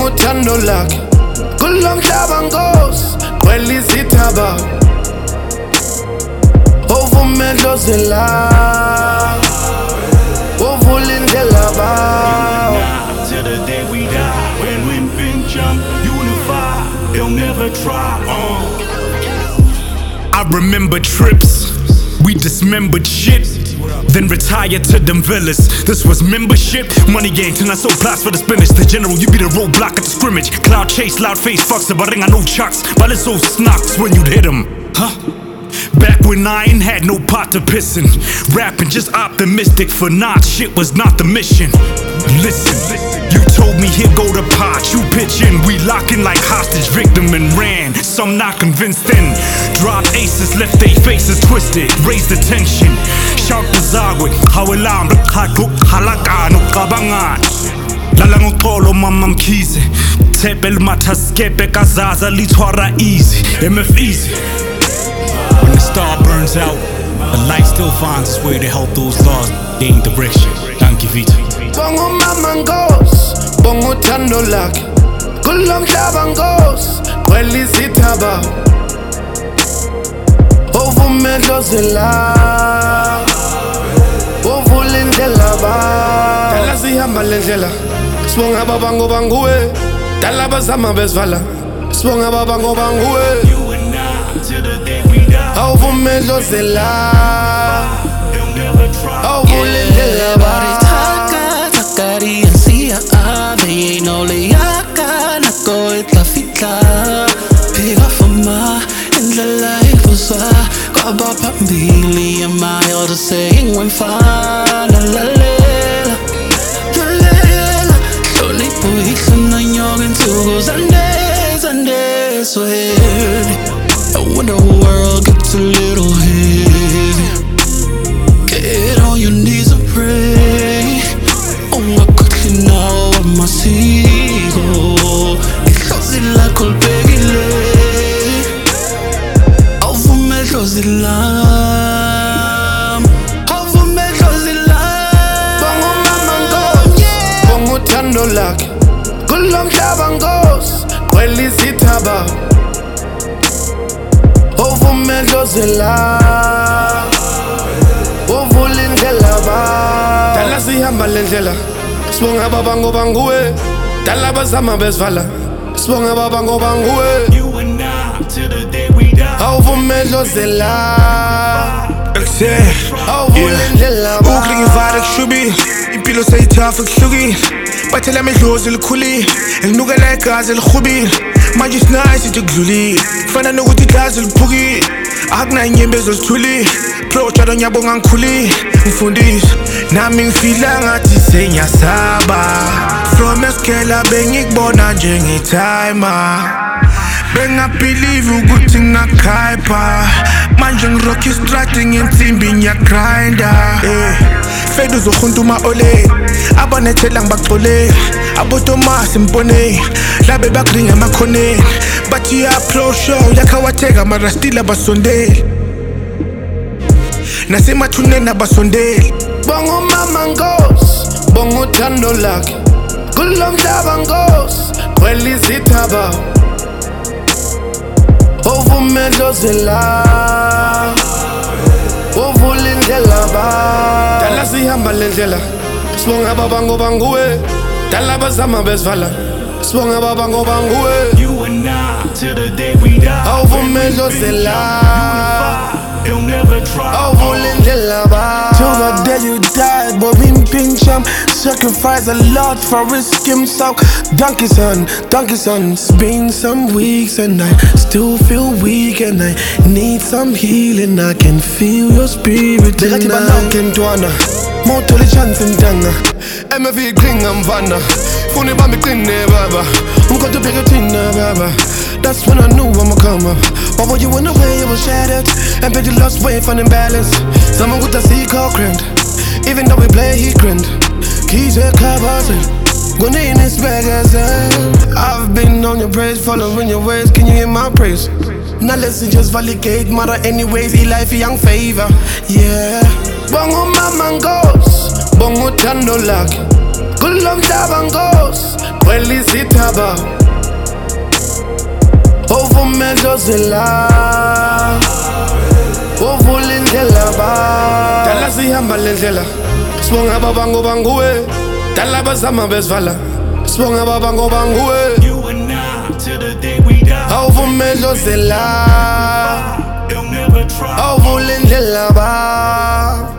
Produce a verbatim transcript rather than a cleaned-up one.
uthando lakhe kulo mhlaba Nkosi gcwele izithaba ovumedlozela ovula indlela bawo till the day we die. When we been jump, unify, they'll never try. Uh. I remember trips, we dismembered shit, then retired to them villas. This was membership, money game, till I sold plots for the spinach. The general, you be the roadblock at the scrimmage. Cloud chase, loud face, fucks, but ring I no chucks. But it's so snocks when you'd hit him, huh? Back when I ain't had no pot to piss in. Rapping just optimistic for not shit was not the mission. Listen, you told me here go the pot, you pitch in. We lock in like hostage victim and ran. Some not convinced then. Dropped aces, left they faces twisted. Raised the tension. Shout the zagwe, hawelam, khaduk, halakano, kabangan. Lala ngoxolo mama mkhize. Tepel mataskepe kazaza litwara easy. M F easy. When the star burns out, the light still finds its way to help those lost gain direction. Thank you, Vita. Bongo mama Nkosi, bongo uthando lakhe kulo mhlaba Nkosi gcwele izithaba ovumedlozela ovula indlela bawo dala sihamba le ndlela sibonga baba ngoba nguwe dala bazama besivala sibonga baba ngoba nguwe You and I till the day we die. ovumedlozela They'll never try. ovula indlela bawo Takari and Sia, they ain't no layaka, nako itla fitla. Piga fama, in the life was a Kaba Pambili, and my other saying when fine, la la la la. Slowly push and I'm young and two goes and days and days. I wonder the world gets a little heavy. Get on your knees and pray. Now I'm a seagull. It's like Colpegile. Over Metros in Lam. Over Metros in Lam. Bongo mama Nkosi, bongo uthando lakhe kulo mhlaba Nkosi gcwele izithaba ovumedlozela ovula indlela bawo dala sihamba le ndlela sibonga baba ngoba nguwe dala bazama besivala sibonga baba ngoba nguwe You and I till the day we die. awuvumedlozela awuvula indlela bawo Uklingivara kushubi impilo seyithafa kuhlukile bathela amedlozi likhulile elinukela igazi elihubile manje isinayi sithi kudlulile kufana nokuthi idlazi liphukile akunayo inyembezi ozithulile projalo nyabonga ngikhulile ngifundisa nami ngifila ngathi senyasaba from eskela bengikubona njengetimer bengabelieve ukuthi ngakhypa manje ngirock istrating insimbi ngiyagrinda eh fedu zokhunta ole abanethela ngibaqole abotomasi mpone labe bakringa emakhoneni bathi ya pro show yakhawatheka mara still abasondeli nasemathuneni abasondeli bongo mama Nkosi bongo uthando lakhe kulo mhlaba Nkosi gcwele izithaba ovumedlozela ovula indlela bawo dala sihamba le ndlela sibonga baba ngoba nguwe dala bazama besivala sibonga baba ngoba nguwe You and I till the day we die. awuvumedlozela They'll never try. ovula indlela bawo till the day you died, but we pinch him. Sacrifice a lot for risk himself. Donkey son, donkey son. It's been some weeks and I still feel weak and I need some healing. I can feel your spirit tonight. Motole chance ndanga M V klinga mvana Fune bami kline baba Mkoto pika tina baba That's when I knew I'ma come up But when you went away it was shattered And baby lost weight from imbalance Someone with a sea called grinned Even though we play he grinned Keys at club hustle Gonna in this bag as I've been on your praise Following your ways Can you hear my praise? Now listen just validate Matter anyways he life young favor Yeah Bongo mama Nkosi bongo uthando lakhe kulo mhlaba nkosi kwela izithaba ovumelo zela uvula indlela ba dala sihamba lendlela sibonga baba ngoba nguwe dala bazama besivala sibonga baba ngoba nguwe You and I till the day we die. awuvumelo zela They'll never try. awuvula indlela ba